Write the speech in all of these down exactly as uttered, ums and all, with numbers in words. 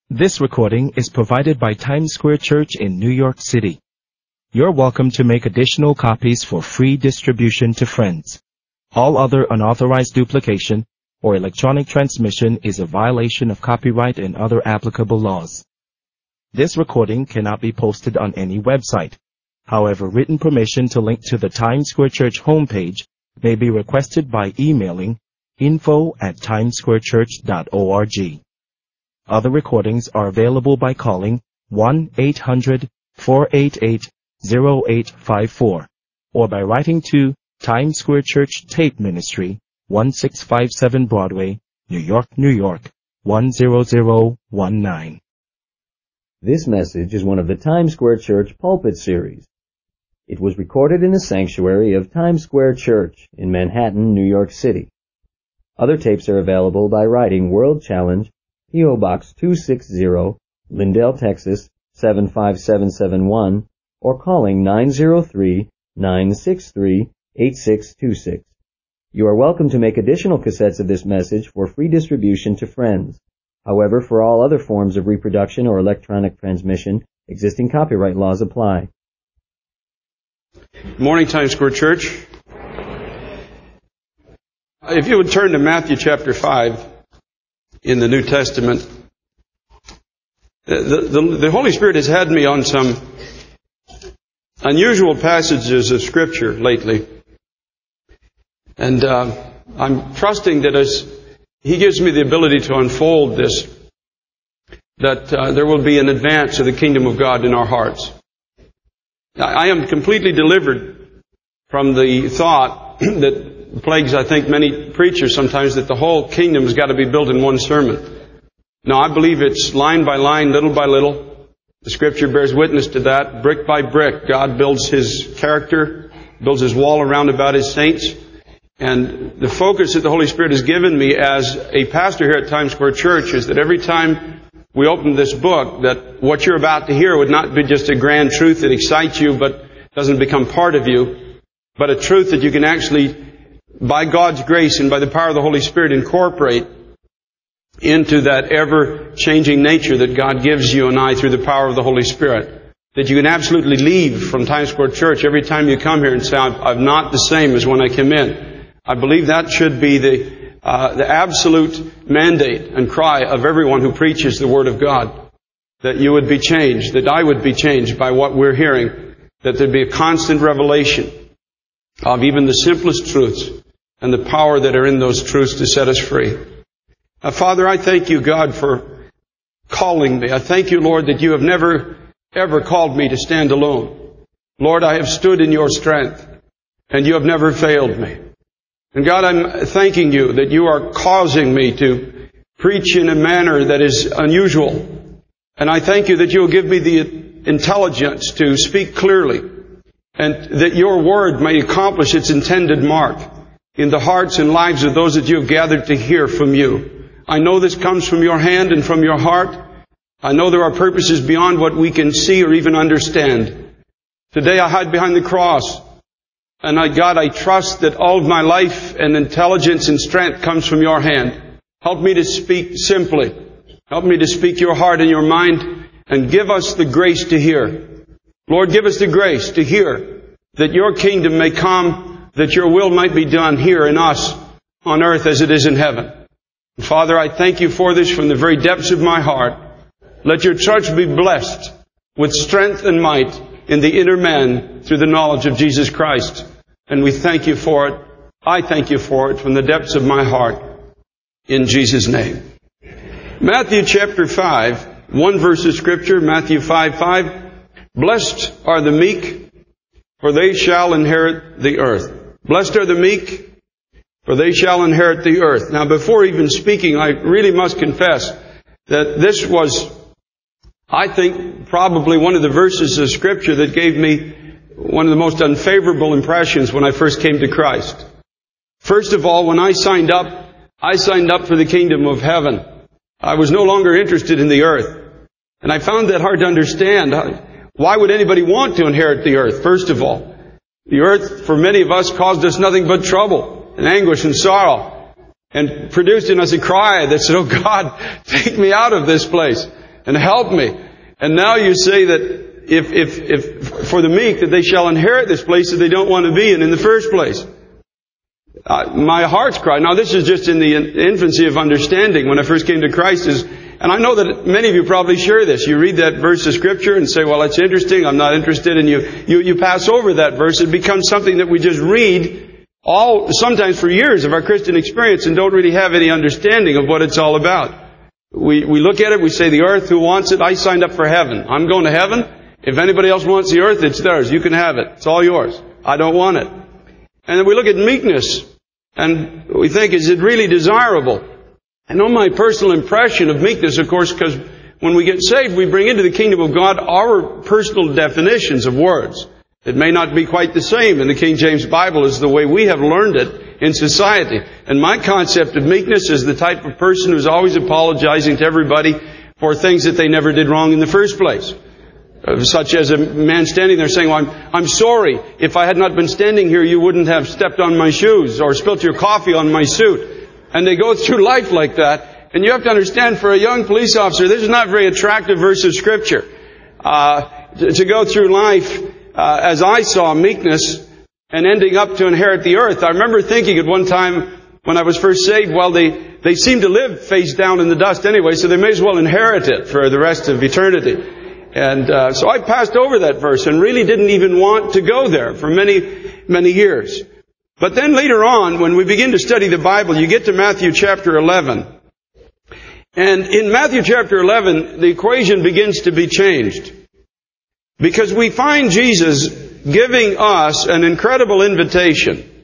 This recording is provided by Times Square Church in New York City. You're welcome to make additional copies for free distribution to friends. All other unauthorized duplication or electronic transmission is a violation of copyright and other applicable laws. This recording cannot be posted on any website. However, written permission to link to the Times Square Church homepage may be requested by emailing info at timessquarechurch dot org. Other recordings are available by calling one eight hundred four eight eight zero eight five four or by writing to Times Square Church Tape Ministry, one six five seven Broadway, New York, New York, one zero zero one nine. This message is one of the Times Square Church Pulpit Series. It was recorded in the sanctuary of Times Square Church in Manhattan, New York City. Other tapes are available by writing World Challenge, P O. Box two sixty, Lindale, Texas seven five seven seven one, or calling nine zero three, nine six three, eight six two six. You are welcome to make additional cassettes of this message for free distribution to friends. However, for all other forms of reproduction or electronic transmission, existing copyright laws apply. Good morning, Times Square Church. If you would turn to Matthew chapter five in the New Testament, the, the, the Holy Spirit has had me on some unusual passages of Scripture lately. And uh, I'm trusting that as He gives me the ability to unfold this, that uh, there will be an advance of the kingdom of God in our hearts. I am completely delivered from the thought that plagues, I think, many preachers sometimes, that the whole kingdom has got to be built in one sermon. No, I believe it's line by line, little by little. The Scripture bears witness to that. Brick by brick, God builds His character, builds His wall around about His saints. And the focus that the Holy Spirit has given me as a pastor here at Times Square Church is that every time we open this book, that what you're about to hear would not be just a grand truth that excites you but doesn't become part of you, but a truth that you can actually, by God's grace and by the power of the Holy Spirit, incorporate into that ever-changing nature that God gives you and I through the power of the Holy Spirit. That you can absolutely leave from Times Square Church every time you come here and say, I'm not the same as when I came in. I believe that should be the uh, the absolute mandate and cry of everyone who preaches the Word of God. That you would be changed, that I would be changed by what we're hearing, that there'd be a constant revelation of even the simplest truths and the power that are in those truths to set us free. Uh, Father, I thank you, God, for calling me. I thank you, Lord, that you have never, ever called me to stand alone. Lord, I have stood in your strength, and you have never failed me. And God, I'm thanking you that you are causing me to preach in a manner that is unusual. And I thank you that you will give me the intelligence to speak clearly, and that your word may accomplish its intended mark in the hearts and lives of those that you have gathered to hear from you. I know this comes from your hand and from your heart. I know there are purposes beyond what we can see or even understand. Today I hide behind the cross. And I, God, I trust that all of my life and intelligence and strength comes from your hand. Help me to speak simply. Help me to speak your heart and your mind, and give us the grace to hear. Lord, give us the grace to hear, that your kingdom may come, that your will might be done here in us on earth as it is in heaven. And Father, I thank you for this from the very depths of my heart. Let your church be blessed with strength and might in the inner man through the knowledge of Jesus Christ. And we thank you for it. I thank you for it from the depths of my heart. In Jesus' name. Matthew chapter five, one verse of Scripture, Matthew five five. Blessed are the meek, for they shall inherit the earth. Blessed are the meek, for they shall inherit the earth. Now, before even speaking, I really must confess that this was, I think, probably one of the verses of Scripture that gave me one of the most unfavorable impressions when I first came to Christ. First of all, when I signed up, I signed up for the kingdom of heaven. I was no longer interested in the earth. And I found that hard to understand. Why would anybody want to inherit the earth, first of all? The earth, for many of us, caused us nothing but trouble and anguish and sorrow, and produced in us a cry that said, oh God, take me out of this place. and help me. And now you say that if, if, if for the meek that they shall inherit this place that they don't want to be in in the first place. Uh, my heart's cry. Now this is just in the infancy of understanding when I first came to Christ is, and I know that many of you probably share this. You read that verse of Scripture and say, well, it's interesting, I'm not interested, and you, you, you pass over that verse. It becomes something that we just read all, sometimes for years of our Christian experience and don't really have any understanding of what it's all about. We, we look at it, we say, the earth, who wants it? I signed up for heaven. I'm going to heaven. If anybody else wants the earth, it's theirs. You can have it. It's all yours. I don't want it. And then we look at meekness and we think, is it really desirable? I know my personal impression of meekness, of course, because when we get saved, we bring into the kingdom of God our personal definitions of words. It may not be quite the same in the King James Bible as the way we have learned it in society. And my concept of meekness is the type of person who's always apologizing to everybody for things that they never did wrong in the first place. Such as a man standing there saying, well, I'm, I'm sorry. If I had not been standing here, you wouldn't have stepped on my shoes or spilt your coffee on my suit. And they go through life like that. And you have to understand, for a young police officer, this is not a very attractive verse of Scripture. Uh, to, to go through life, uh, as I saw meekness and ending up to inherit the earth. I remember thinking at one time when I was first saved, well, they, they seem to live face down in the dust anyway, so they may as well inherit it for the rest of eternity. And uh, so I passed over that verse and really didn't even want to go there for many, many years. But then later on, when we begin to study the Bible, you get to Matthew chapter eleven. And in Matthew chapter eleven, the equation begins to be changed. Because we find Jesus giving us an incredible invitation.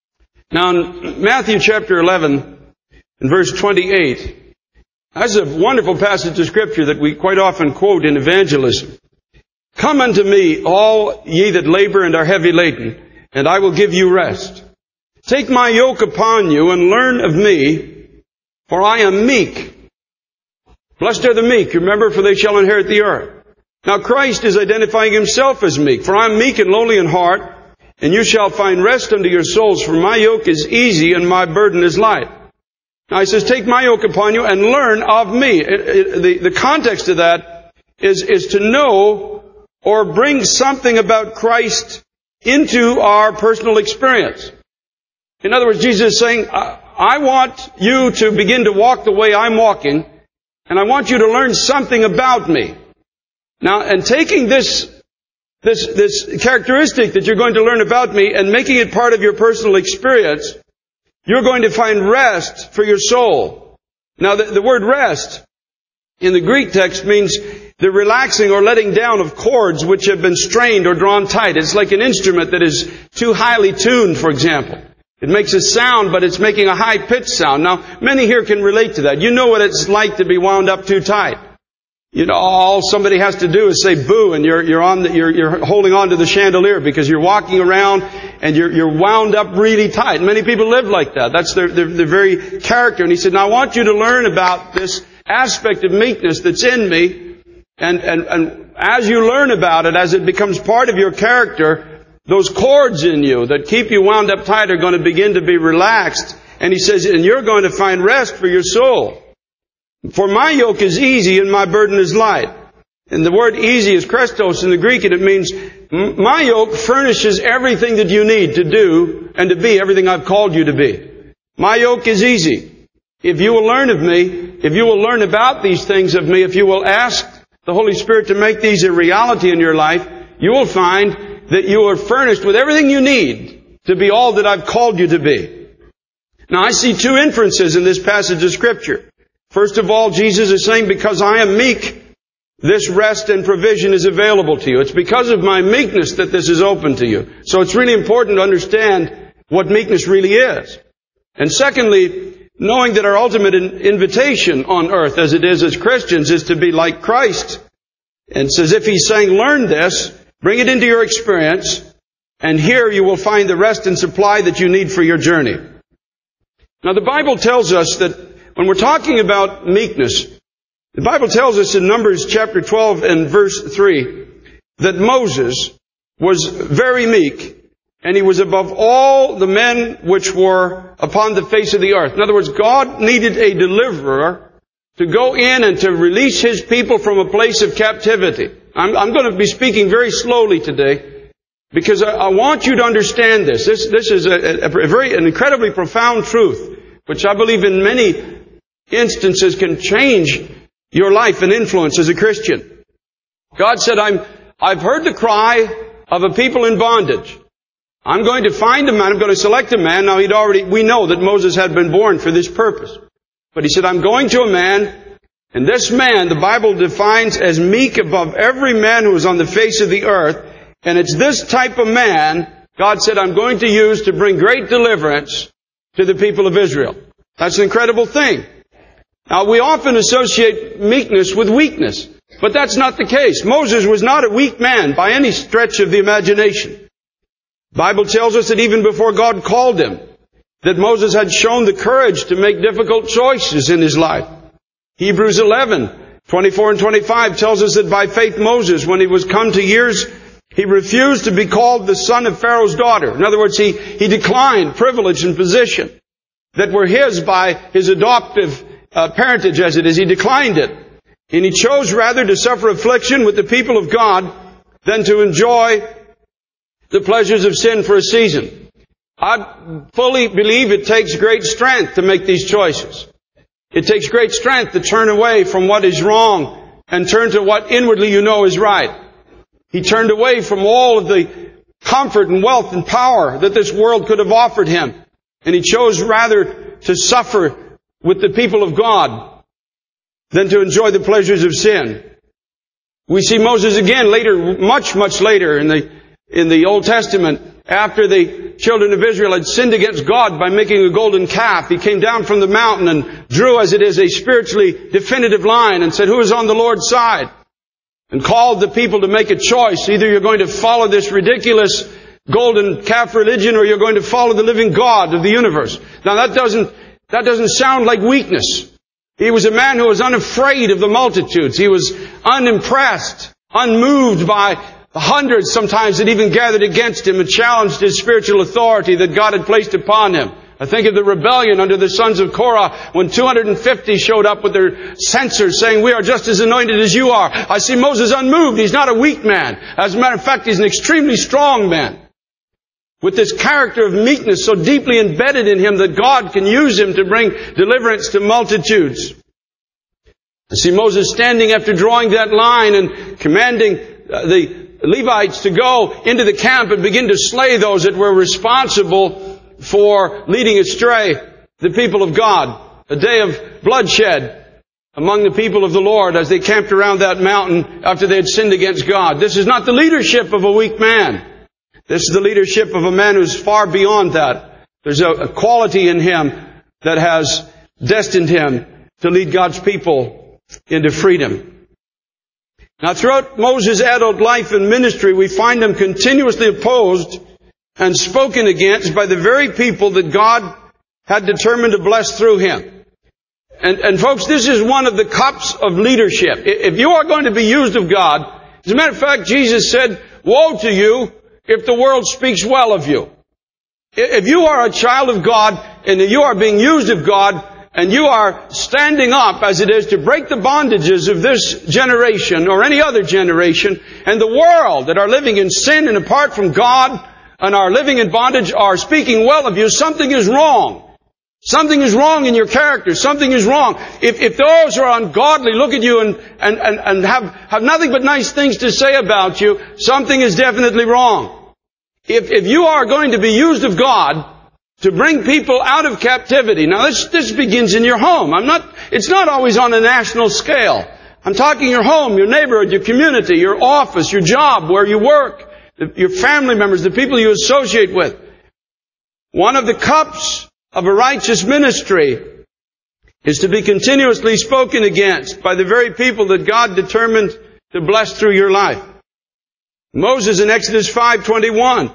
Now in Matthew chapter eleven, in verse twenty-eight, that's a wonderful passage of Scripture that we quite often quote in evangelism. Come unto me, all ye that labor and are heavy laden, and I will give you rest. Take my yoke upon you and learn of me, for I am meek. Blessed are the meek, remember, for they shall inherit the earth. Now Christ is identifying Himself as meek. For I am meek and lowly in heart, and you shall find rest unto your souls, for my yoke is easy and my burden is light. Now He says, take my yoke upon you and learn of me. It, it, the, the context of that is, is to know or bring something about Christ into our personal experience. In other words, Jesus is saying, I, I want you to begin to walk the way I'm walking, and I want you to learn something about me. Now, and taking this, this, this characteristic that you're going to learn about me and making it part of your personal experience, you're going to find rest for your soul. Now, the, the word rest in the Greek text means the relaxing or letting down of cords which have been strained or drawn tight. It's like an instrument that is too highly tuned, for example. It makes a sound, but it's making a high-pitched sound. Now, many here can relate to that. You know what it's like to be wound up too tight. You know, all somebody has to do is say boo, and you're, you're on the, you're, you're holding on to the chandelier because you're walking around and you're, you're wound up really tight. Many people live like that. That's their, their, their very character. And He said, now I want you to learn about this aspect of meekness that's in me. And, and, and as you learn about it, as it becomes part of your character, those cords in you that keep you wound up tight are going to begin to be relaxed. And He says, and you're going to find rest for your soul. For my yoke is easy and my burden is light. And the word easy is Christos in the Greek, and it means my yoke furnishes everything that you need to do and to be everything I've called you to be. My yoke is easy. If you will learn of me, if you will learn about these things of me, if you will ask the Holy Spirit to make these a reality in your life, you will find that you are furnished with everything you need to be all that I've called you to be. Now I see two inferences in this passage of Scripture. First of all, Jesus is saying, because I am meek, this rest and provision is available to you. It's because of my meekness that this is open to you. So it's really important to understand what meekness really is. And secondly, knowing that our ultimate invitation on earth, as it is as Christians, is to be like Christ. And it's as if He's saying, learn this, bring it into your experience, and here you will find the rest and supply that you need for your journey. Now the Bible tells us that when we're talking about meekness, the Bible tells us in Numbers chapter twelve and verse three that Moses was very meek, and he was above all the men which were upon the face of the earth. In other words, God needed a deliverer to go in and to release His people from a place of captivity. I'm, I'm going to be speaking very slowly today because I, I want you to understand this. This, this is a, a, a very, an incredibly profound truth, which I believe in many instances can change your life and influence as a Christian. God said, I'm, I've heard the cry of a people in bondage. I'm going to find a man, I'm going to select a man. Now he'd already, we know that Moses had been born for this purpose. But he said, I'm going to a man, and this man, the Bible defines as meek above every man who is on the face of the earth. And it's this type of man, God said, I'm going to use to bring great deliverance to the people of Israel. That's an incredible thing. Now, we often associate meekness with weakness, but that's not the case. Moses was not a weak man by any stretch of the imagination. The Bible tells us that even before God called him, that Moses had shown the courage to make difficult choices in his life. Hebrews eleven, twenty-four and twenty-five tells us that by faith Moses, when he was come to years, he refused to be called the son of Pharaoh's daughter. In other words, he, he declined privilege and position that were his by his adoptive uh, parentage as it is. He declined it. And he chose rather to suffer affliction with the people of God than to enjoy the pleasures of sin for a season. I fully believe it takes great strength to make these choices. It takes great strength to turn away from what is wrong and turn to what inwardly you know is right. He turned away from all of the comfort and wealth and power that this world could have offered him. And he chose rather to suffer with the people of God than to enjoy the pleasures of sin. We see Moses again later, much, much later in the, in the Old Testament, after the children of Israel had sinned against God by making a golden calf. He came down from the mountain and drew, as it is, a spiritually definitive line and said, who is on the Lord's side? And called the people to make a choice. Either you're going to follow this ridiculous golden calf religion or you're going to follow the living God of the universe. Now that doesn't, that doesn't sound like weakness. He was a man who was unafraid of the multitudes. He was unimpressed, unmoved by the hundreds sometimes that even gathered against him and challenged his spiritual authority that God had placed upon him. I think of the rebellion under the sons of Korah when two hundred fifty showed up with their censers saying, we are just as anointed as you are. I see Moses unmoved. He's not a weak man. As a matter of fact, he's an extremely strong man with this character of meekness so deeply embedded in him that God can use him to bring deliverance to multitudes. I see Moses standing after drawing that line and commanding the Levites to go into the camp and begin to slay those that were responsible for leading astray the people of God. A day of bloodshed among the people of the Lord as they camped around that mountain after they had sinned against God. This is not the leadership of a weak man. This is the leadership of a man who's far beyond that. There's a, a quality in him that has destined him to lead God's people into freedom. Now, throughout Moses' adult life and ministry, we find him continuously opposed and spoken against by the very people that God had determined to bless through him. And, and folks, this is one of the cups of leadership. If you are going to be used of God, as a matter of fact, Jesus said, woe to you if the world speaks well of you. If you are a child of God and you are being used of God, and you are standing up, as it is, to break the bondages of this generation or any other generation, and the world that are living in sin and apart from God and are living in bondage are speaking well of you, something is wrong. Something is wrong in your character. Something is wrong. If, if those who are ungodly look at you and, and, and, and have, have nothing but nice things to say about you, something is definitely wrong. If, if you are going to be used of God to bring people out of captivity. Now this, this begins in your home. I'm not, it's not always on a national scale. I'm talking your home, your neighborhood, your community, your office, your job, where you work, your family members, the people you associate with. One of the cups of a righteous ministry is to be continuously spoken against by the very people that God determined to bless through your life. Moses in Exodus five twenty-one,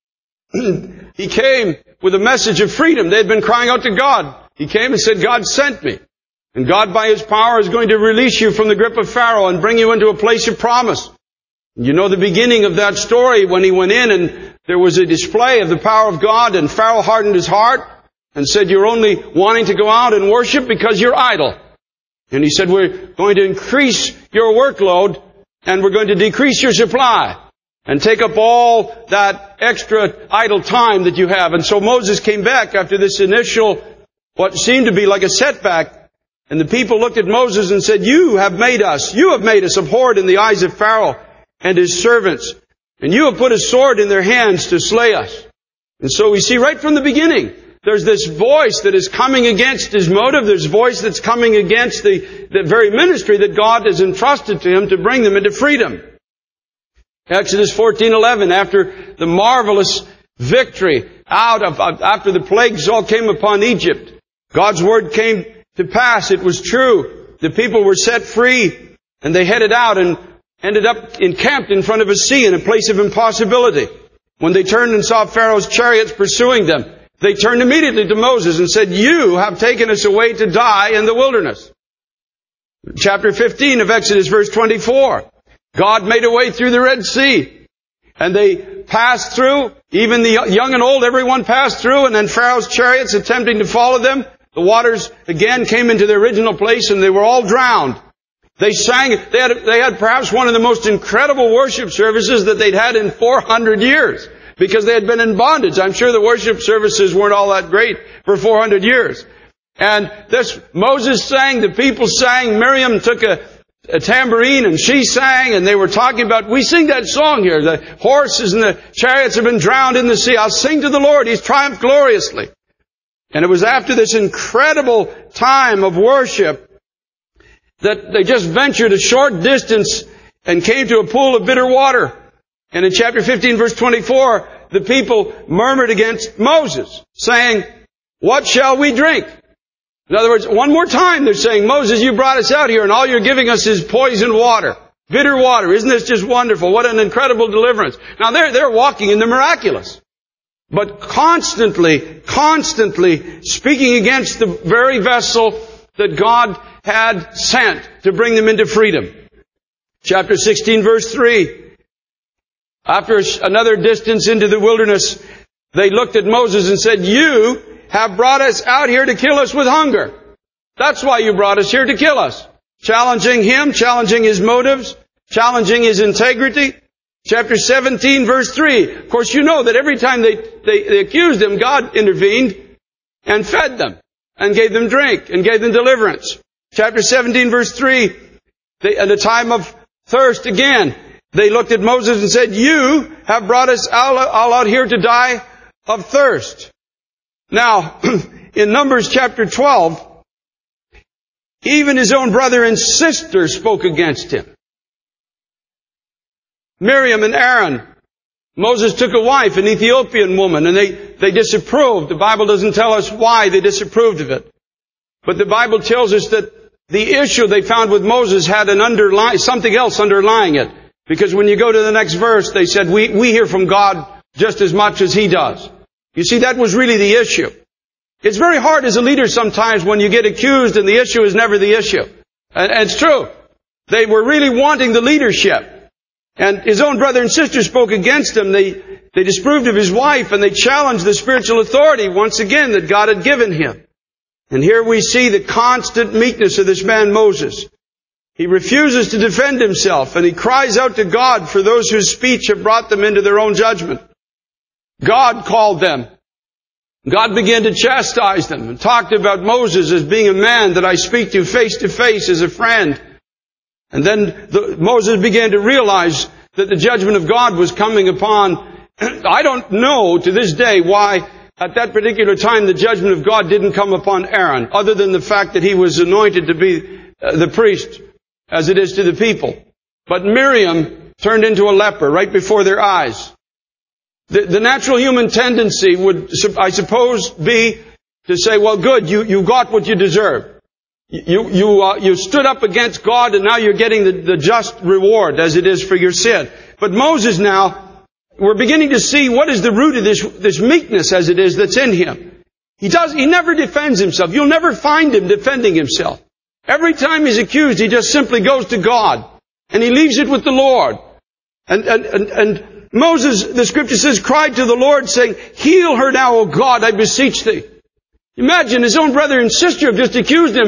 he came with a message of freedom. They had been crying out to God. He came and said, God sent me. And God by His power is going to release you from the grip of Pharaoh and bring you into a place of promise. You know the beginning of that story when he went in and there was a display of the power of God and Pharaoh hardened his heart and said, you're only wanting to go out and worship because you're idle. And he said, we're going to increase your workload and we're going to decrease your supply and take up all that extra idle time that you have. And so Moses came back after this initial, what seemed to be like a setback. And the people looked at Moses and said, you have made us, you have made us abhorred in the eyes of Pharaoh and his servants. And you have put a sword in their hands to slay us. And so we see right from the beginning, there's this voice that is coming against his motive. There's a voice that's coming against the, the very ministry that God has entrusted to him to bring them into freedom. Exodus fourteen eleven, after the marvelous victory out of, after the plagues all came upon Egypt, God's word came to pass. It was true. The people were set free and they headed out and ended up encamped in front of a sea in a place of impossibility. When they turned and saw Pharaoh's chariots pursuing them, they turned immediately to Moses and said, you have taken us away to die in the wilderness. Chapter fifteen of Exodus, verse twenty-four. God made a way through the Red Sea. And they passed through, even the young and old, everyone passed through, and then Pharaoh's chariots attempting to follow them. The waters again came into their original place and they were all drowned. They sang, they had, they had perhaps one of the most incredible worship services that they'd had in four hundred years. Because they had been in bondage. I'm sure the worship services weren't all that great for four hundred years. And this, Moses sang, the people sang, Miriam took a, a tambourine and she sang, and they were talking about, we sing that song here, the horses and the chariots have been drowned in the sea. I'll sing to the Lord, He's triumphed gloriously. And it was after this incredible time of worship that they just ventured a short distance and came to a pool of bitter water. And in chapter fifteen, verse twenty-four, the people murmured against Moses, saying, what shall we drink? In other words, one more time they're saying, Moses, you brought us out here and all you're giving us is poisoned water. Bitter water. Isn't this just wonderful? What an incredible deliverance. Now they're, they're walking in the miraculous. But constantly, constantly speaking against the very vessel that God had sent to bring them into freedom. Chapter sixteen, verse three. After another distance into the wilderness, they looked at Moses and said, you have brought us out here to kill us with hunger. That's why you brought us here, to kill us. Challenging him, challenging his motives, challenging his integrity. Chapter seventeen, verse three. Of course, you know that every time they, they, they accused him, God intervened and fed them and gave them drink and gave them deliverance. Chapter seventeen, verse three. They, at a time of thirst again, they looked at Moses and said, you have brought us all, all out here to die of thirst. Now, in Numbers chapter twelve, even his own brother and sister spoke against him. Miriam and Aaron. Moses took a wife, an Ethiopian woman, and they, they disapproved. The Bible doesn't tell us why they disapproved of it. But the Bible tells us that the issue they found with Moses had an underlying, something else underlying it. Because when you go to the next verse, they said, we, we hear from God just as much as He does. You see, that was really the issue. It's very hard as a leader sometimes when you get accused and the issue is never the issue. And, and it's true. They were really wanting the leadership. And his own brother and sister spoke against him. They, they disapproved of his wife and they challenged the spiritual authority once again that God had given him. And here we see the constant meekness of this man Moses. He refuses to defend himself, and he cries out to God for those whose speech have brought them into their own judgment. God called them. God began to chastise them and talked about Moses as being a man that I speak to face to face as a friend. And then the, Moses began to realize that the judgment of God was coming upon. I don't know to this day why at that particular time the judgment of God didn't come upon Aaron, other than the fact that he was anointed to be uh, the priest, as it is to the people. But Miriam turned into a leper right before their eyes. The, the natural human tendency would, I suppose, be to say, well, good, you, you got what you deserve. You, you, uh, you stood up against God and now you're getting the, the just reward as it is for your sin. But Moses now, we're beginning to see what is the root of this, this meekness as it is that's in him. He does, he never defends himself. You'll never find him defending himself. Every time he's accused, he just simply goes to God. And he leaves it with the Lord. And, and, and, and Moses, the scripture says, cried to the Lord saying, heal her now, O God, I beseech thee. Imagine his own brother and sister have just accused him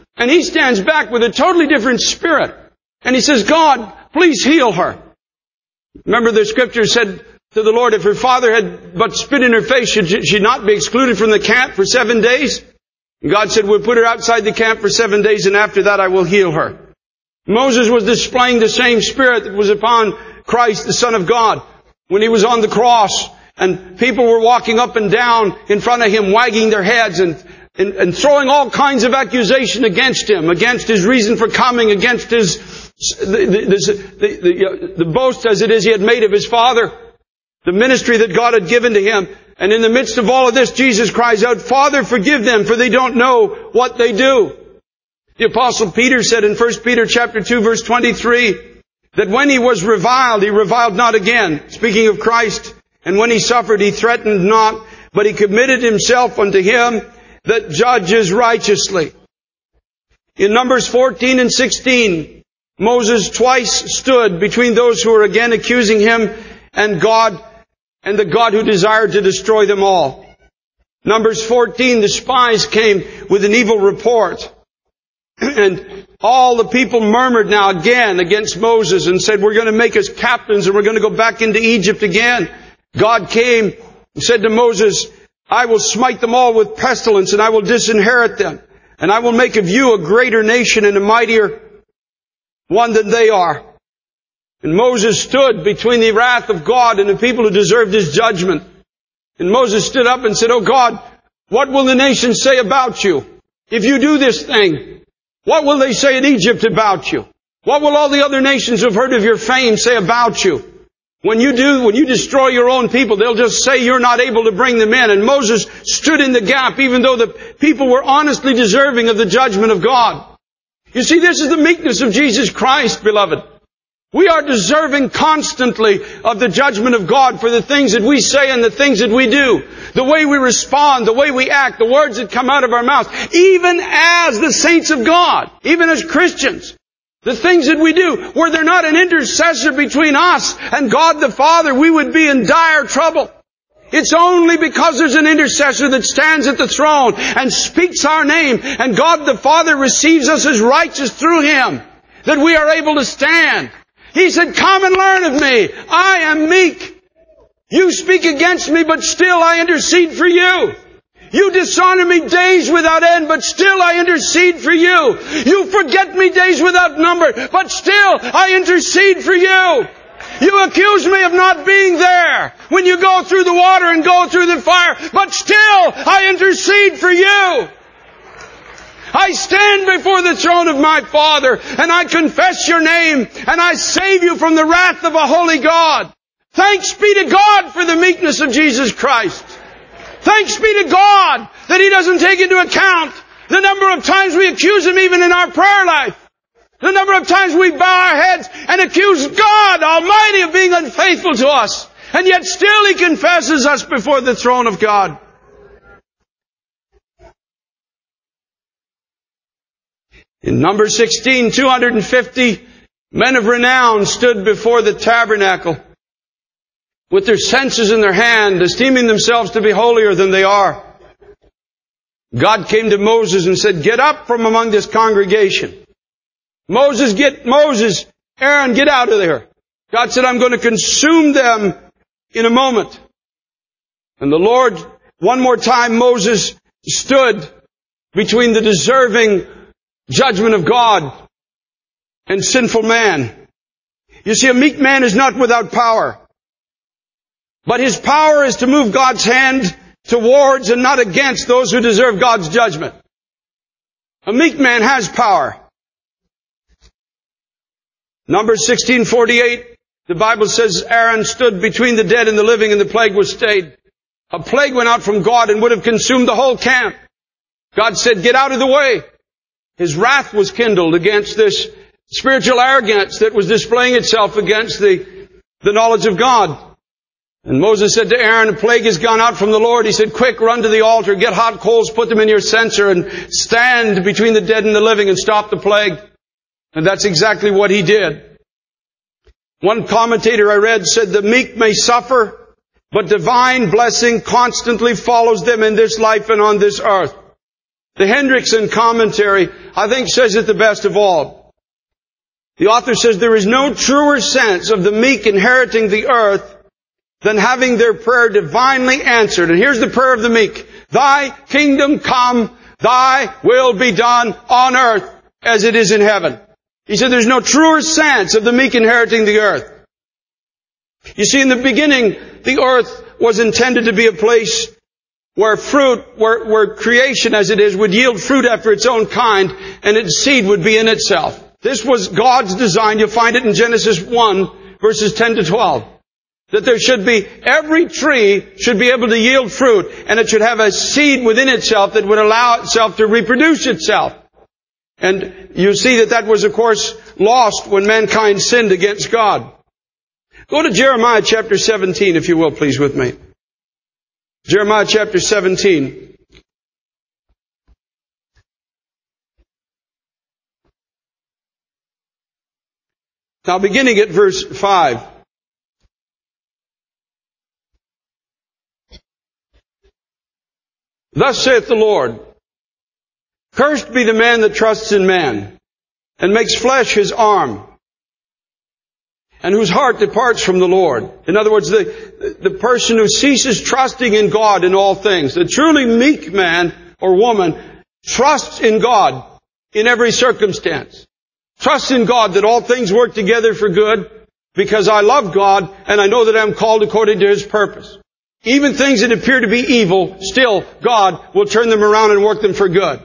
And he stands back with a totally different spirit. And he says, God, please heal her. Remember the scripture said to the Lord, if her father had but spit in her face, should she not be excluded from the camp for seven days? And God said, we'll put her outside the camp for seven days, and after that I will heal her. Moses was displaying the same spirit that was upon Christ, the Son of God, when he was on the cross, and people were walking up and down in front of him, wagging their heads and And, and throwing all kinds of accusation against him, against his reason for coming, against his the, the, the, the, the boast as it is he had made of his Father, the ministry that God had given to him. And in the midst of all of this, Jesus cries out, Father, forgive them, for they don't know what they do. The Apostle Peter said in First Peter chapter two, verse twenty-three, that when he was reviled, he reviled not again, speaking of Christ. And when he suffered, he threatened not, but he committed himself unto him that judges righteously. In Numbers fourteen and sixteen, Moses twice stood between those who were again accusing him and God, and the God who desired to destroy them all. Numbers fourteen, the spies came with an evil report. And all the people murmured now again against Moses and said, we're going to make us captains and we're going to go back into Egypt again. God came and said to Moses, I will smite them all with pestilence, and I will disinherit them. And I will make of you a greater nation and a mightier one than they are. And Moses stood between the wrath of God and the people who deserved His judgment. And Moses stood up and said, Oh God, what will the nations say about you? If you do this thing, what will they say in Egypt about you? What will all the other nations who have heard of your fame say about you? When you do, when you destroy your own people, they'll just say you're not able to bring them in. And Moses stood in the gap, even though the people were honestly deserving of the judgment of God. You see, this is the meekness of Jesus Christ, beloved. We are deserving constantly of the judgment of God for the things that we say and the things that we do. The way we respond, the way we act, the words that come out of our mouths. Even as the saints of God, even as Christians. The things that we do, were there not an intercessor between us and God the Father, we would be in dire trouble. It's only because there's an intercessor that stands at the throne and speaks our name, and God the Father receives us as righteous through Him, that we are able to stand. He said, come and learn of me. I am meek. You speak against me, but still I intercede for you. You dishonor me days without end, but still I intercede for you. You forget me days without number, but still I intercede for you. You accuse me of not being there when you go through the water and go through the fire, but still I intercede for you. I stand before the throne of my Father, and I confess your name, and I save you from the wrath of a holy God. Thanks be to God for the meekness of Jesus Christ. Thanks be to God that He doesn't take into account the number of times we accuse Him even in our prayer life. The number of times we bow our heads and accuse God Almighty of being unfaithful to us. And yet still He confesses us before the throne of God. In Numbers sixteen, two hundred fifty men of renown stood before the tabernacle with their censers in their hand, esteeming themselves to be holier than they are. God came to Moses and said, get up from among this congregation. Moses, get, Moses, Aaron, get out of there. God said, I'm going to consume them in a moment. And the Lord, one more time, Moses stood between the deserving judgment of God and sinful man. You see, a meek man is not without power. But his power is to move God's hand towards and not against those who deserve God's judgment. A meek man has power. Numbers sixteen forty-eight, the Bible says Aaron stood between the dead and the living, and the plague was stayed. A plague went out from God and would have consumed the whole camp. God said, get out of the way. His wrath was kindled against this spiritual arrogance that was displaying itself against the, the knowledge of God. And Moses said to Aaron, a plague has gone out from the Lord. He said, quick, run to the altar, get hot coals, put them in your censer, and stand between the dead and the living and stop the plague. And that's exactly what he did. One commentator I read said, the meek may suffer, but divine blessing constantly follows them in this life and on this earth. The Hendrickson commentary, I think, says it the best of all. The author says there is no truer sense of the meek inheriting the earth than having their prayer divinely answered. And here's the prayer of the meek. Thy kingdom come, thy will be done on earth as it is in heaven. He said there's no truer sense of the meek inheriting the earth. You see, in the beginning, the earth was intended to be a place where fruit, where, where creation as it is, would yield fruit after its own kind, and its seed would be in itself. This was God's design. You'll find it in Genesis one, verses ten to twelve. That there should be, every tree should be able to yield fruit, and it should have a seed within itself that would allow itself to reproduce itself. And you see that that was, of course, lost when mankind sinned against God. Go to Jeremiah chapter seventeen, if you will, please, with me. Jeremiah chapter seventeen. Now, beginning at verse five. Thus saith the Lord, cursed be the man that trusts in man, and makes flesh his arm, and whose heart departs from the Lord. In other words, the, the person who ceases trusting in God in all things. The truly meek man or woman trusts in God in every circumstance. Trusts in God that all things work together for good because I love God and I know that I'm called according to His purpose. Even things that appear to be evil, still God will turn them around and work them for good.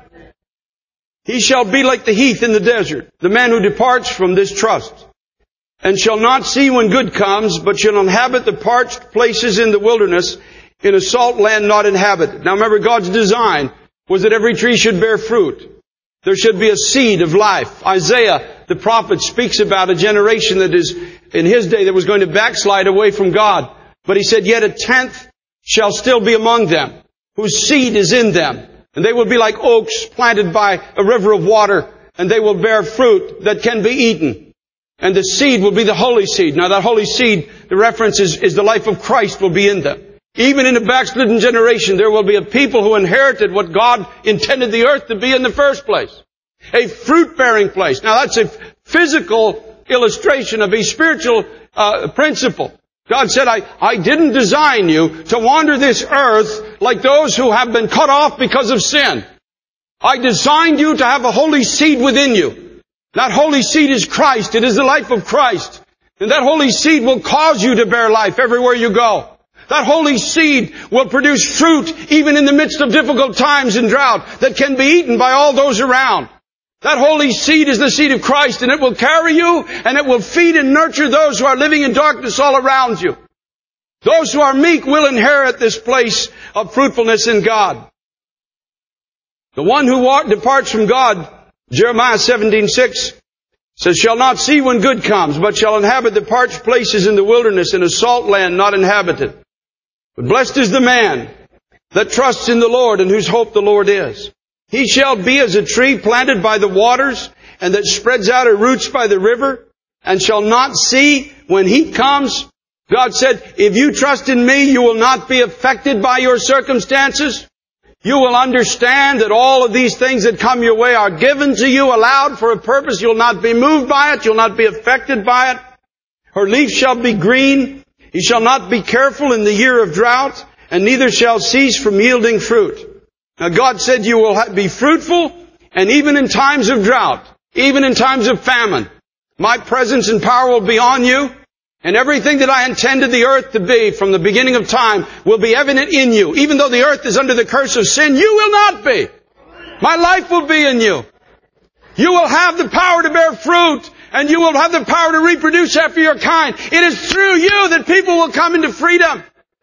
He shall be like the heath in the desert, the man who departs from this trust, and shall not see when good comes, but shall inhabit the parched places in the wilderness, in a salt land not inhabited. Now remember, God's design was that every tree should bear fruit. There should be a seed of life. Isaiah, the prophet, speaks about a generation that is, in his day, that was going to backslide away from God. But he said, yet a tenth shall still be among them, whose seed is in them. And they will be like oaks planted by a river of water, and they will bear fruit that can be eaten. And the seed will be the holy seed. Now that holy seed, the reference is, is the life of Christ will be in them. Even in a backslidden generation, there will be a people who inherited what God intended the earth to be in the first place. A fruit-bearing place. Now that's a physical illustration of a spiritual uh, principle. God said, I, I didn't design you to wander this earth like those who have been cut off because of sin. I designed you to have a holy seed within you. That holy seed is Christ. It is the life of Christ. And that holy seed will cause you to bear life everywhere you go. That holy seed will produce fruit even in the midst of difficult times and drought that can be eaten by all those around. That holy seed is the seed of Christ, and it will carry you, and it will feed and nurture those who are living in darkness all around you. Those who are meek will inherit this place of fruitfulness in God. The one who walk, departs from God, Jeremiah seventeen six, says, shall not see when good comes, but shall inhabit the parched places in the wilderness, in a salt land not inhabited. But blessed is the man that trusts in the Lord, and whose hope the Lord is. He shall be as a tree planted by the waters, and that spreads out her roots by the river, and shall not see when heat comes. God said, if you trust in me, you will not be affected by your circumstances. You will understand that all of these things that come your way are given to you, allowed for a purpose. You'll not be moved by it. You'll not be affected by it. Her leaf shall be green. He shall not be careful in the year of drought, and neither shall cease from yielding fruit. Now God said you will be fruitful, and even in times of drought, even in times of famine, my presence and power will be on you, and everything that I intended the earth to be from the beginning of time will be evident in you. Even though the earth is under the curse of sin, you will not be. My life will be in you. You will have the power to bear fruit, and you will have the power to reproduce after your kind. It is through you that people will come into freedom.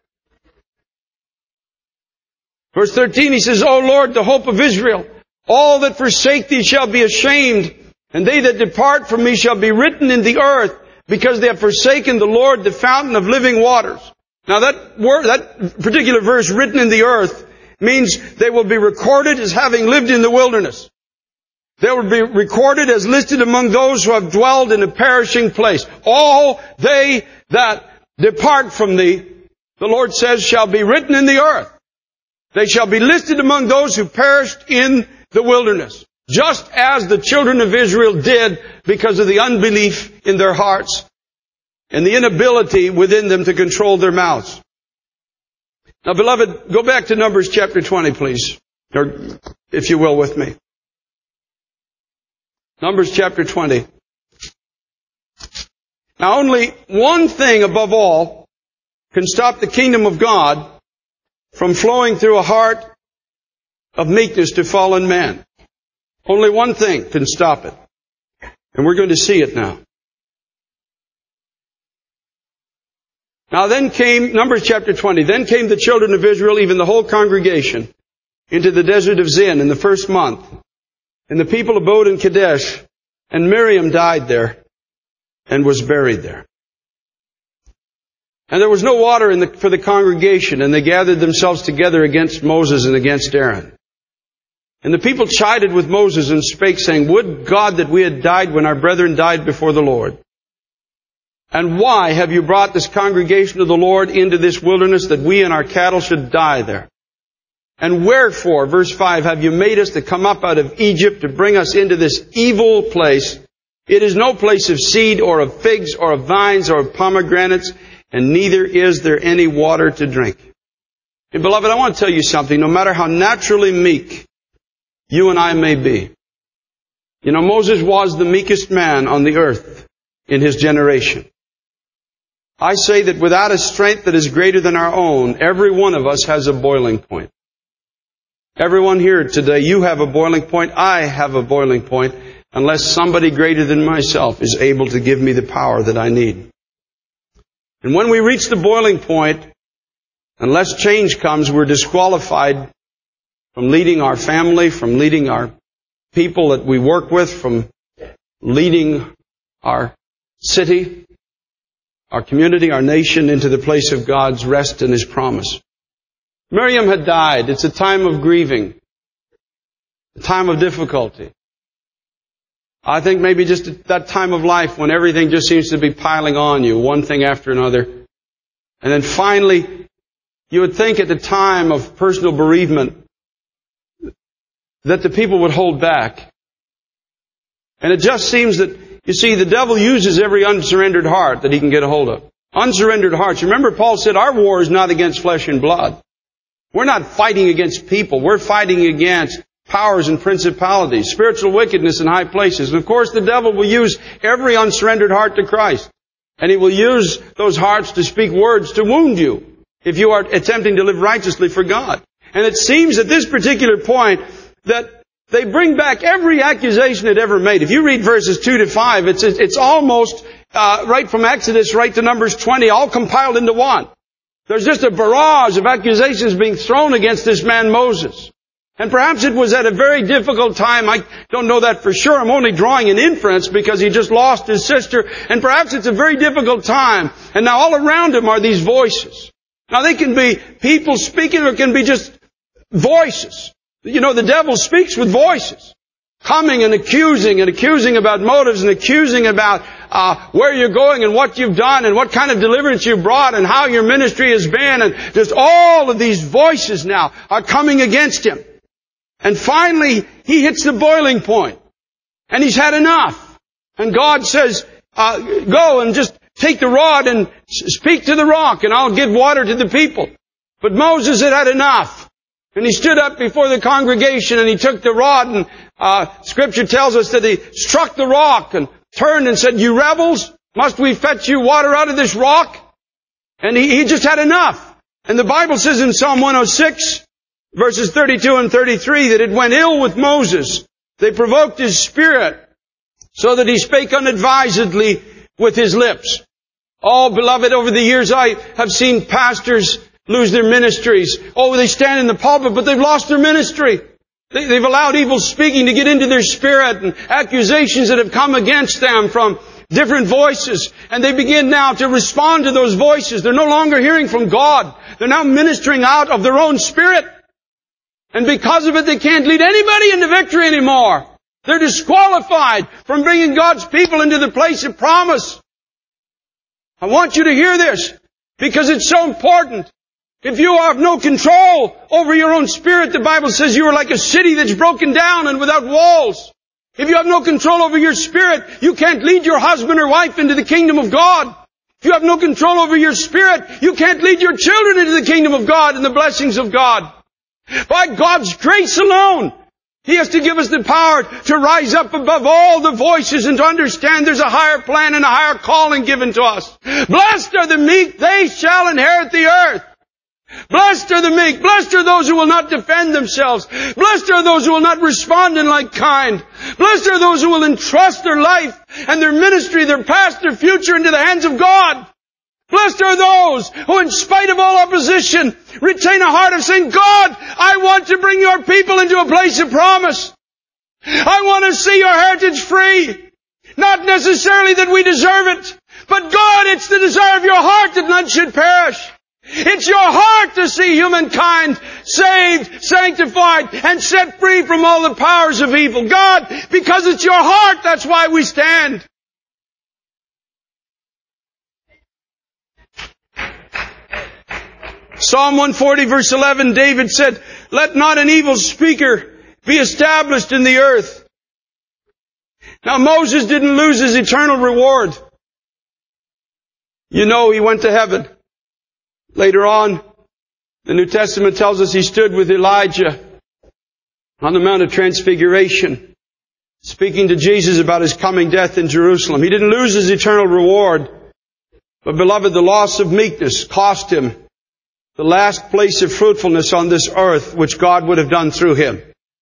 Verse thirteen, he says, O Lord, the hope of Israel, all that forsake thee shall be ashamed, and they that depart from me shall be written in the earth, because they have forsaken the Lord, the fountain of living waters. Now that word, that particular verse, written in the earth, means they will be recorded as having lived in the wilderness. They will be recorded as listed among those who have dwelled in a perishing place. All they that depart from thee, the Lord says, shall be written in the earth. They shall be listed among those who perished in the wilderness, just as the children of Israel did because of the unbelief in their hearts and the inability within them to control their mouths. Now, beloved, go back to Numbers chapter twenty, please, or if you will, with me. Numbers chapter twenty. Now, only one thing above all can stop the kingdom of God from flowing through a heart of meekness to fallen man. Only one thing can stop it. And we're going to see it now. Now then came, Numbers chapter twenty, then came the children of Israel, even the whole congregation, into the desert of Zin in the first month. And the people abode in Kadesh, and Miriam died there and was buried there. And there was no water in the, for the congregation, and they gathered themselves together against Moses and against Aaron. And the people chided with Moses and spake, saying, Would God that we had died when our brethren died before the Lord. And why have you brought this congregation of the Lord into this wilderness, that we and our cattle should die there? And wherefore, verse five, have you made us to come up out of Egypt to bring us into this evil place? It is no place of seed or of figs or of vines or of pomegranates, and neither is there any water to drink. And beloved, I want to tell you something. No matter how naturally meek you and I may be. You know, Moses was the meekest man on the earth in his generation. I say that without a strength that is greater than our own, every one of us has a boiling point. Everyone here today, you have a boiling point. I have a boiling point, unless somebody greater than myself is able to give me the power that I need. And when we reach the boiling point, unless change comes, we're disqualified from leading our family, from leading our people that we work with, from leading our city, our community, our nation into the place of God's rest and His promise. Miriam had died. It's a time of grieving, a time of difficulty. I think maybe just that time of life when everything just seems to be piling on you, one thing after another. And then finally, you would think at the time of personal bereavement that the people would hold back. And it just seems that, you see, the devil uses every unsurrendered heart that he can get a hold of. Unsurrendered hearts. Remember, Paul said our war is not against flesh and blood. We're not fighting against people. We're fighting against powers and principalities, spiritual wickedness in high places. And of course, the devil will use every unsurrendered heart to Christ. And he will use those hearts to speak words to wound you if you are attempting to live righteously for God. And it seems at this particular point that they bring back every accusation it ever made. If you read verses two to five, it's it's almost uh, right from Exodus right to Numbers twenty, all compiled into one. There's just a barrage of accusations being thrown against this man Moses. And perhaps it was at a very difficult time. I don't know that for sure. I'm only drawing an inference because he just lost his sister. And perhaps it's a very difficult time. And now all around him are these voices. Now they can be people speaking, or it can be just voices. You know, the devil speaks with voices. Coming and accusing and accusing about motives and accusing about uh, where you're going and what you've done and what kind of deliverance you've brought and how your ministry has been. And just all of these voices now are coming against him. And finally, he hits the boiling point. And he's had enough. And God says, uh, go and just take the rod and speak to the rock and I'll give water to the people. But Moses had had enough. And he stood up before the congregation and he took the rod and uh, Scripture tells us that he struck the rock and turned and said, you rebels, must we fetch you water out of this rock? And he, he just had enough. And the Bible says in Psalm one oh six, verses thirty-two and thirty-three, that it went ill with Moses. They provoked his spirit so that he spake unadvisedly with his lips. Oh, beloved, over the years I have seen pastors lose their ministries. Oh, they stand in the pulpit, but they've lost their ministry. They, they've allowed evil speaking to get into their spirit and accusations that have come against them from different voices. And they begin now to respond to those voices. They're no longer hearing from God. They're now ministering out of their own spirit. And because of it, they can't lead anybody into victory anymore. They're disqualified from bringing God's people into the place of promise. I want you to hear this because it's so important. If you have no control over your own spirit, the Bible says you are like a city that's broken down and without walls. If you have no control over your spirit, you can't lead your husband or wife into the kingdom of God. If you have no control over your spirit, you can't lead your children into the kingdom of God and the blessings of God. By God's grace alone, He has to give us the power to rise up above all the voices and to understand there's a higher plan and a higher calling given to us. Blessed are the meek, they shall inherit the earth. Blessed are the meek. Blessed are those who will not defend themselves. Blessed are those who will not respond in like kind. Blessed are those who will entrust their life and their ministry, their past, their future into the hands of God. Blessed are those who, in spite of all opposition, retain a heart of saying, God, I want to bring your people into a place of promise. I want to see your heritage free. Not necessarily that we deserve it, but God, it's the desire of your heart that none should perish. It's your heart to see humankind saved, sanctified, and set free from all the powers of evil. God, because it's your heart, that's why we stand. Psalm one forty verse eleven, David said, let not an evil speaker be established in the earth. Now Moses didn't lose his eternal reward. You know, he went to heaven. Later on, the New Testament tells us he stood with Elijah on the Mount of Transfiguration, speaking to Jesus about His coming death in Jerusalem. He didn't lose his eternal reward, but beloved, the loss of meekness cost him the last place of fruitfulness on this earth, which God would have done through him.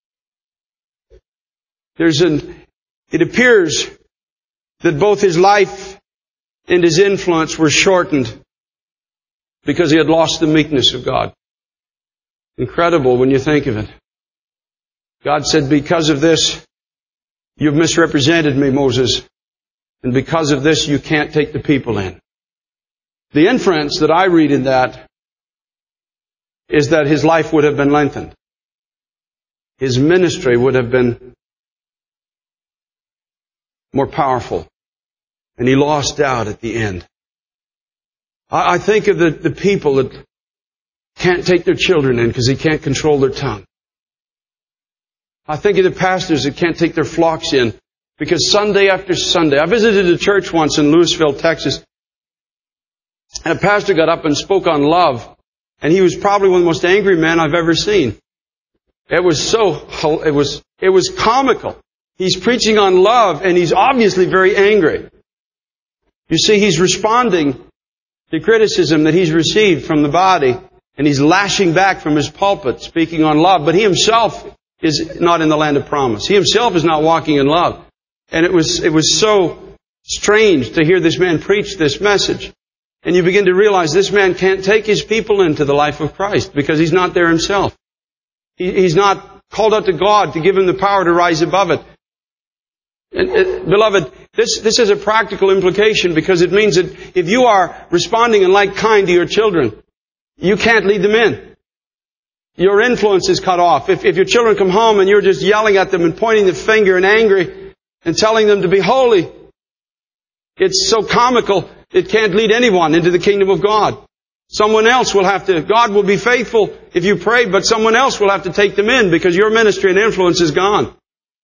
There's an, it appears that both his life and his influence were shortened because he had lost the meekness of God. Incredible when you think of it. God said, because of this, you've misrepresented me, Moses. And because of this, you can't take the people in. The inference that I read in that is that his life would have been lengthened. His ministry would have been more powerful. And he lost out at the end. I think of the, the people that can't take their children in because they can't control their tongue. I think of the pastors that can't take their flocks in because Sunday after Sunday, I visited a church once in Louisville, Texas, and a pastor got up and spoke on love, and he was probably one of the most angry men I've ever seen. It was so, it was, it was comical. He's preaching on love, and he's obviously very angry. You see, he's responding to criticism that he's received from the body, and he's lashing back from his pulpit, speaking on love. But he himself is not in the land of promise. He himself is not walking in love. And it was, it was so strange to hear this man preach this message. And you begin to realize this man can't take his people into the life of Christ because he's not there himself. He, he's not called out to God to give him the power to rise above it. And, uh, beloved, this, this has a practical implication because it means that if you are responding in like kind to your children, you can't lead them in. Your influence is cut off. If, if your children come home and you're just yelling at them and pointing the finger and angry and telling them to be holy, it's so comical, it can't lead anyone into the kingdom of God. Someone else will have to, God will be faithful if you pray, but someone else will have to take them in because your ministry and influence is gone.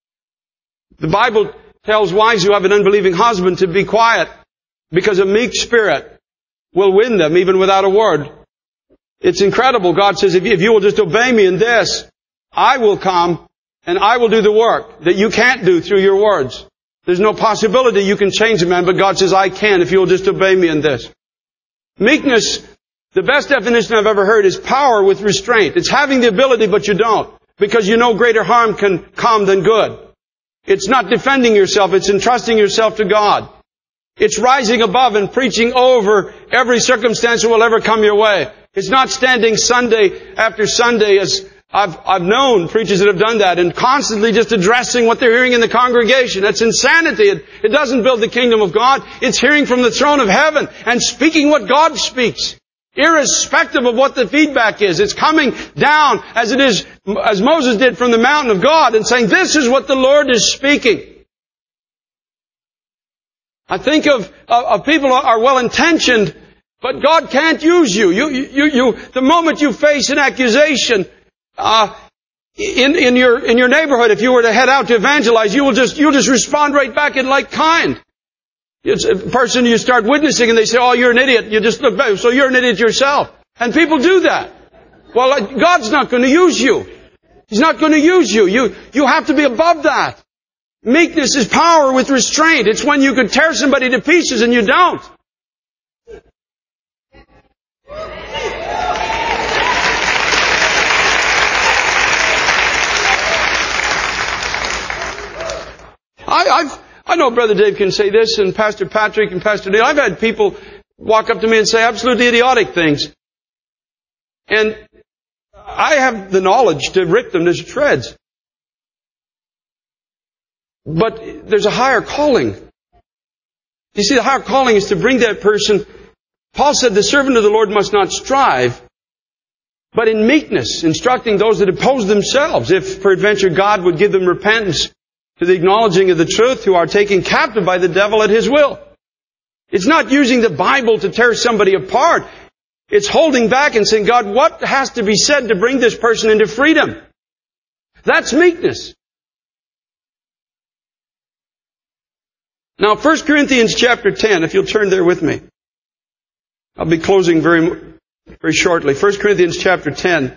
The Bible tells wives who have an unbelieving husband to be quiet because a meek spirit will win them even without a word. It's incredible. God says, if you, if you will just obey me in this, I will come and I will do the work that you can't do through your words. There's no possibility you can change a man, but God says, I can if you will just obey me in this. Meekness, the best definition I've ever heard is power with restraint. It's having the ability, but you don't, because you know greater harm can come than good. It's not defending yourself, it's entrusting yourself to God. It's rising above and preaching over every circumstance that will ever come your way. It's not standing Sunday after Sunday, as I've, I've known preachers that have done that, and constantly just addressing what they're hearing in the congregation. That's insanity. It, it doesn't build the kingdom of God. It's hearing from the throne of heaven and speaking what God speaks, irrespective of what the feedback is. It's coming down as it is, as Moses did from the mountain of God, and saying, this is what the Lord is speaking. I think of, of, of people who are well-intentioned, But God can't use you. You, you, you, the moment you face an accusation, uh, in, in your, in your neighborhood, if you were to head out to evangelize, you will just, you'll just respond right back in like kind. It's a person you start witnessing and they say, oh, you're an idiot. You just look back. So you're an idiot yourself. And people do that. Well, God's not going to use you. He's not going to use you. You, you have to be above that. Meekness is power with restraint. It's when you could tear somebody to pieces and you don't. I, I've, I know Brother Dave can say this, and Pastor Patrick and Pastor Neil. I've had people walk up to me and say absolutely idiotic things. And I have the knowledge to rip them to shreds. But there's a higher calling. You see, the higher calling is to bring that person. Paul said the servant of the Lord must not strive, but in meekness, instructing those that oppose themselves, if peradventure God would give them repentance to the acknowledging of the truth, who are taken captive by the devil at his will. It's not using the Bible to tear somebody apart. It's holding back and saying, God, what has to be said to bring this person into freedom? That's meekness. Now, First Corinthians chapter ten, if you'll turn there with me. I'll be closing very, very shortly. First Corinthians chapter ten.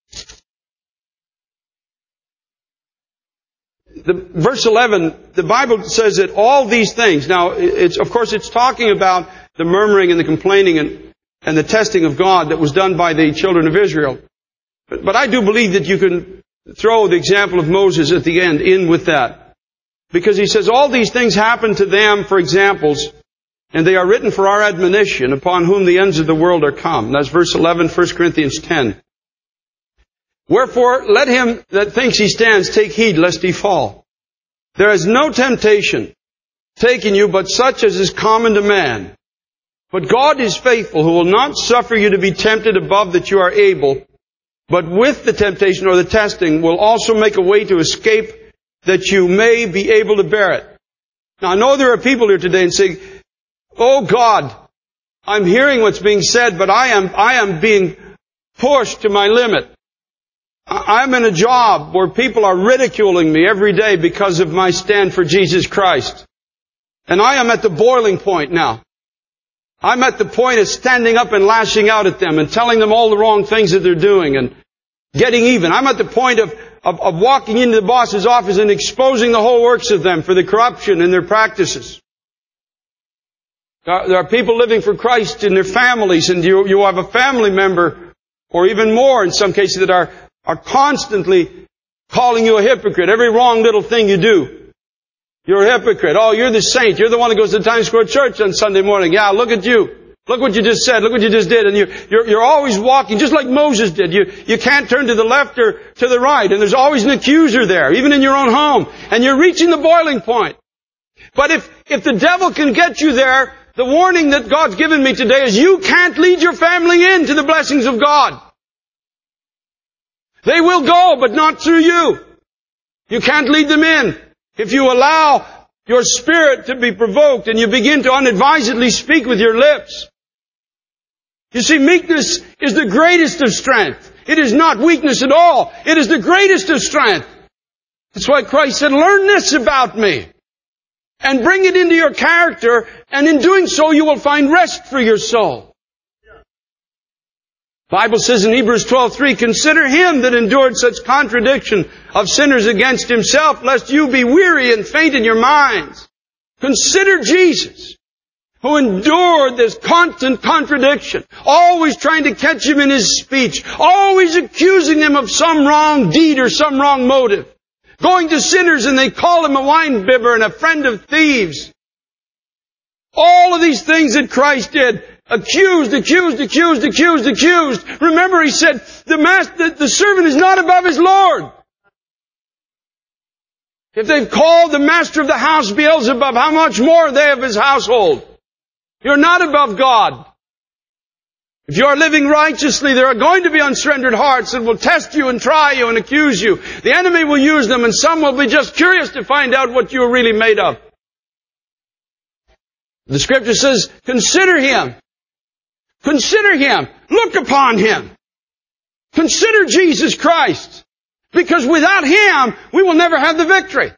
The, verse eleven, the Bible says that all these things, now, it's, of course, it's talking about the murmuring and the complaining and, and the testing of God that was done by the children of Israel. But, but I do believe that you can throw the example of Moses at the end in with that. Because he says all these things happen to them for examples, and they are written for our admonition, upon whom the ends of the world are come. That's verse eleven, First Corinthians ten. Wherefore, let him that thinks he stands take heed lest he fall. There is no temptation taken you but such as is common to man. But God is faithful, who will not suffer you to be tempted above that you are able, but with the temptation or the testing will also make a way to escape, that you may be able to bear it. Now, I know there are people here today and saying, oh God, I'm hearing what's being said, but I am, I am being pushed to my limit. I'm in a job where people are ridiculing me every day because of my stand for Jesus Christ. And I am at the boiling point now. I'm at the point of standing up and lashing out at them and telling them all the wrong things that they're doing and getting even. I'm at the point of, of, of walking into the boss's office and exposing the whole works of them for the corruption in their practices. There are people living for Christ in their families, and you, you have a family member, or even more in some cases, that are are constantly calling you a hypocrite. Every wrong little thing you do, you're a hypocrite. Oh, you're the saint. You're the one that goes to the Times Square Church on Sunday morning. Yeah, look at you. Look what you just said. Look what you just did. And you, you're, you're always walking just like Moses did. You, you can't turn to the left or to the right. And there's always an accuser there, even in your own home. And you're reaching the boiling point. But if, if the devil can get you there, the warning that God's given me today is you can't lead your family into the blessings of God. They will go, but not through you. You can't lead them in. If you allow your spirit to be provoked and you begin to unadvisedly speak with your lips. You see, meekness is the greatest of strength. It is not weakness at all. It is the greatest of strength. That's why Christ said, learn this about me. And bring it into your character, and in doing so you will find rest for your soul. The Bible says in Hebrews twelve three, consider him that endured such contradiction of sinners against himself, lest you be weary and faint in your minds. Consider Jesus, who endured this constant contradiction, always trying to catch him in his speech, always accusing him of some wrong deed or some wrong motive. Going to sinners and they call him a winebibber and a friend of thieves. All of these things that Christ did. Accused, accused, accused, accused, accused. Remember, he said, the master, the servant is not above his Lord. If they've called the master of the house Beelzebub, how much more are they of his household? You're not above God. If you are living righteously, there are going to be unsurrendered hearts that will test you and try you and accuse you. The enemy will use them, and some will be just curious to find out what you are really made of. The Scripture says, consider him. Consider Him. Look upon Him. Consider Jesus Christ. Because without Him, we will never have the victory.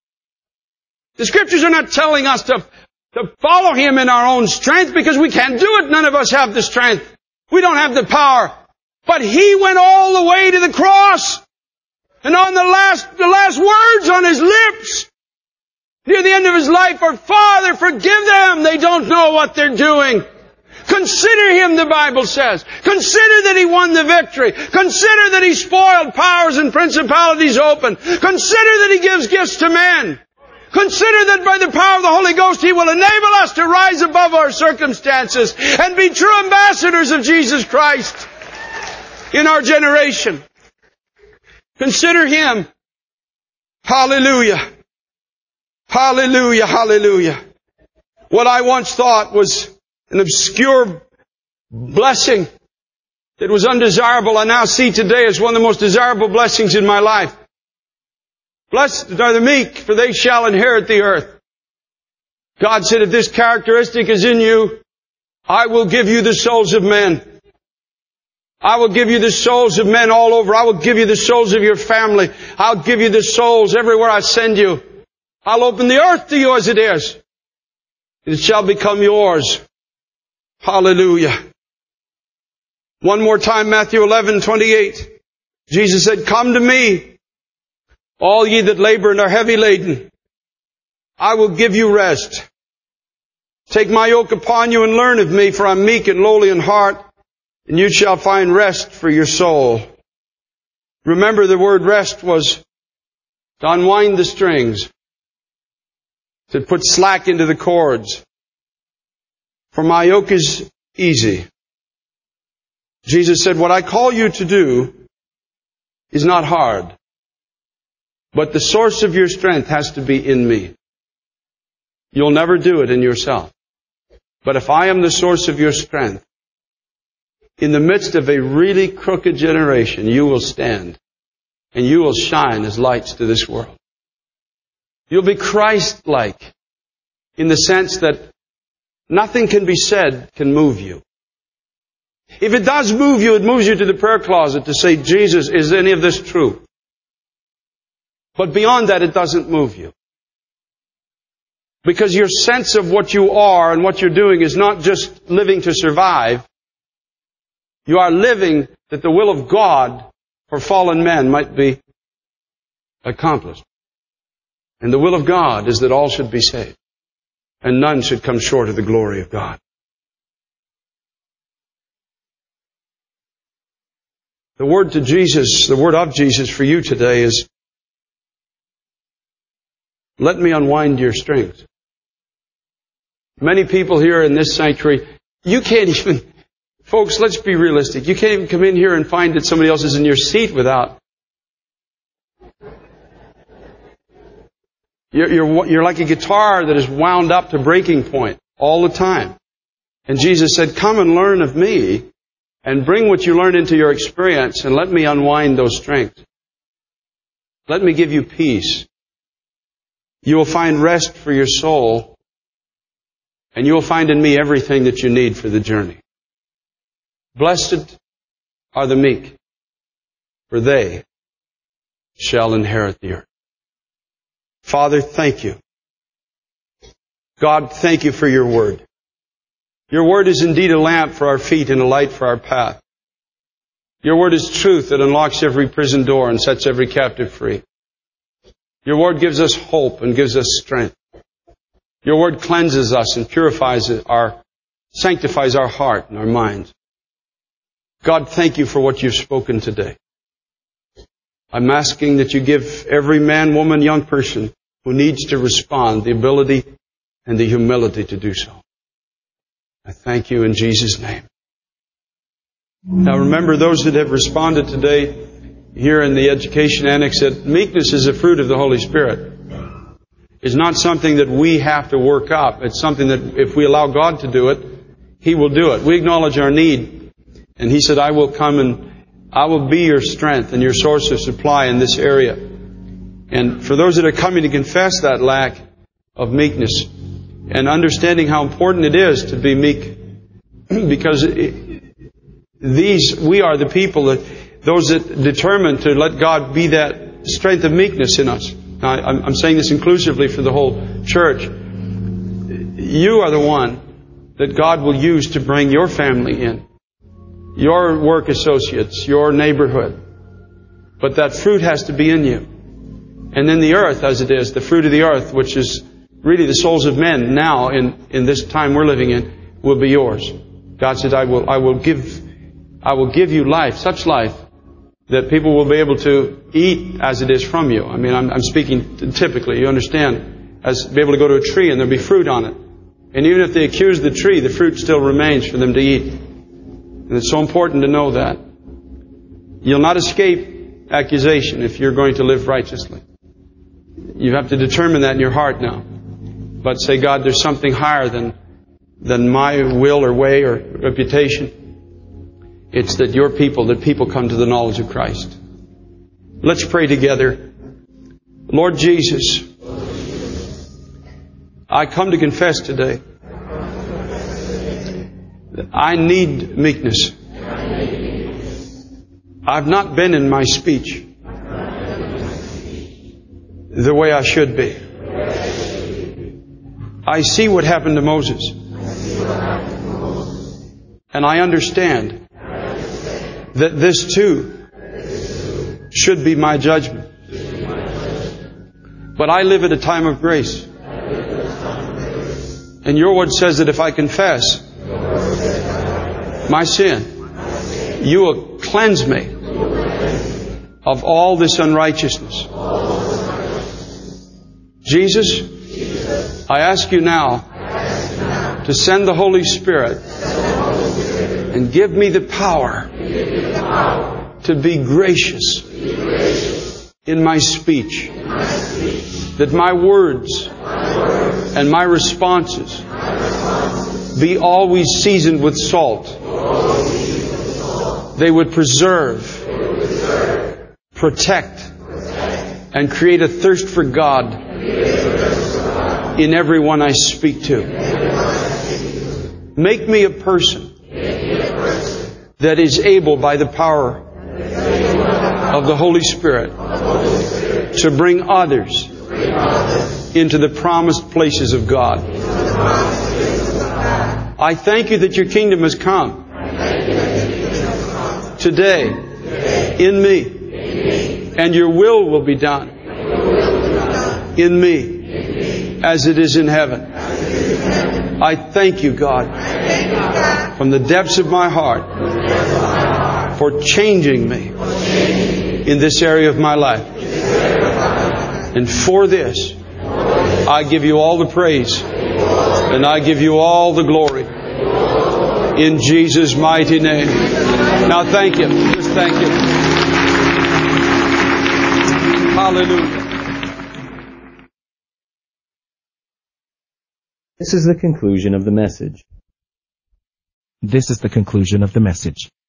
The Scriptures are not telling us to, to follow Him in our own strength because we can't do it. None of us have the strength. We don't have the power. But He went all the way to the cross. And on the last, the last words on His lips, near the end of His life, are, Father, forgive them. They don't know what they're doing. Consider Him, the Bible says. Consider that He won the victory. Consider that He spoiled powers and principalities open. Consider that He gives gifts to men. Consider that by the power of the Holy Ghost He will enable us to rise above our circumstances and be true ambassadors of Jesus Christ in our generation. Consider Him. Hallelujah. Hallelujah. Hallelujah. What I once thought was an obscure blessing that was undesirable, I now see today as one of the most desirable blessings in my life. Blessed are the meek, for they shall inherit the earth. God said, if this characteristic is in you, I will give you the souls of men. I will give you the souls of men all over. I will give you the souls of your family. I'll give you the souls everywhere I send you. I'll open the earth to you as it is. It shall become yours. Hallelujah. One more time, Matthew eleven twenty-eight. Jesus said, come to me, all ye that labor and are heavy laden. I will give you rest. Take my yoke upon you and learn of me, for I am meek and lowly in heart, and you shall find rest for your soul. Remember, the word rest was to unwind the strings, to put slack into the cords. For my yoke is easy. Jesus said, what I call you to do is not hard, but the source of your strength has to be in me. You'll never do it in yourself. But if I am the source of your strength, in the midst of a really crooked generation, you will stand and you will shine as lights to this world. You'll be Christ-like in the sense that nothing can be said can move you. If it does move you, it moves you to the prayer closet to say, Jesus, is any of this true? But beyond that, it doesn't move you. Because your sense of what you are and what you're doing is not just living to survive. You are living that the will of God for fallen men might be accomplished. And the will of God is that all should be saved, and none should come short of the glory of God. The word to Jesus, the word of Jesus for you today is, let me unwind your strings. Many people here in this sanctuary, you can't even, folks, let's be realistic. You can't even come in here and find that somebody else is in your seat without. You're, you're, you're like a guitar that is wound up to breaking point all the time. And Jesus said, come and learn of me and bring what you learned into your experience and let me unwind those strings. Let me give you peace. You will find rest for your soul, and you will find in me everything that you need for the journey. Blessed are the meek, for they shall inherit the earth. Father, thank you. God, thank you for your word. Your word is indeed a lamp for our feet and a light for our path. Your word is truth that unlocks every prison door and sets every captive free. Your word gives us hope and gives us strength. Your word cleanses us and purifies our, sanctifies our heart and our minds. God, thank you for what you've spoken today. I'm asking that you give every man, woman, young person who needs to respond the ability and the humility to do so. I thank you in Jesus' name. Now remember, those that have responded today here in the education annex, that meekness is a fruit of the Holy Spirit. It's not something that we have to work up. It's something that if we allow God to do it, He will do it. We acknowledge our need. And He said, I will come and I will be your strength and your source of supply in this area. And for those that are coming to confess that lack of meekness and understanding how important it is to be meek, because it, these, we are the people that, those that determine to let God be that strength of meekness in us. Now, I'm, I'm saying this inclusively for the whole church. You are the one that God will use to bring your family in, your work associates, your neighborhood. But that fruit has to be in you. And then the earth, as it is, the fruit of the earth, which is really the souls of men now in, in this time we're living in, will be yours. God said, I will, I will give, I will give you life, such life, that people will be able to eat as it is from you. I mean, I'm, I'm speaking typically, you understand, as be able to go to a tree and there'll be fruit on it. And even if they accuse the tree, the fruit still remains for them to eat. And it's so important to know that. You'll not escape accusation if you're going to live righteously. You have to determine that in your heart now. But say, God, there's something higher than, than my will or way or reputation. It's that your people, that people come to the knowledge of Christ. Let's pray together. Lord Jesus, I come to confess today that I need meekness. I've not been in my speech the way I should be. I see what happened to Moses. And I understand that this too should be my judgment. But I live at a time of grace. And your word says that if I confess my sin, you will cleanse me of all this unrighteousness. Jesus, I ask you now to send the Holy Spirit and give me the power to be gracious in my speech, that my words and my responses be always seasoned with salt. They would preserve, protect, and create a thirst for God in everyone I speak to. Make me a person that is able, by the power of the Holy Spirit, to bring others into the promised places of God. I thank you that your kingdom has come today in me, and your will will be done in me as it is in heaven. I thank you, God, from the depths of my heart for changing me in this area of my life. And for this, I give you all the praise and I give you all the glory in Jesus' mighty name. Now thank you. Just thank you. Hallelujah. This is the conclusion of the message. This is the conclusion of the message.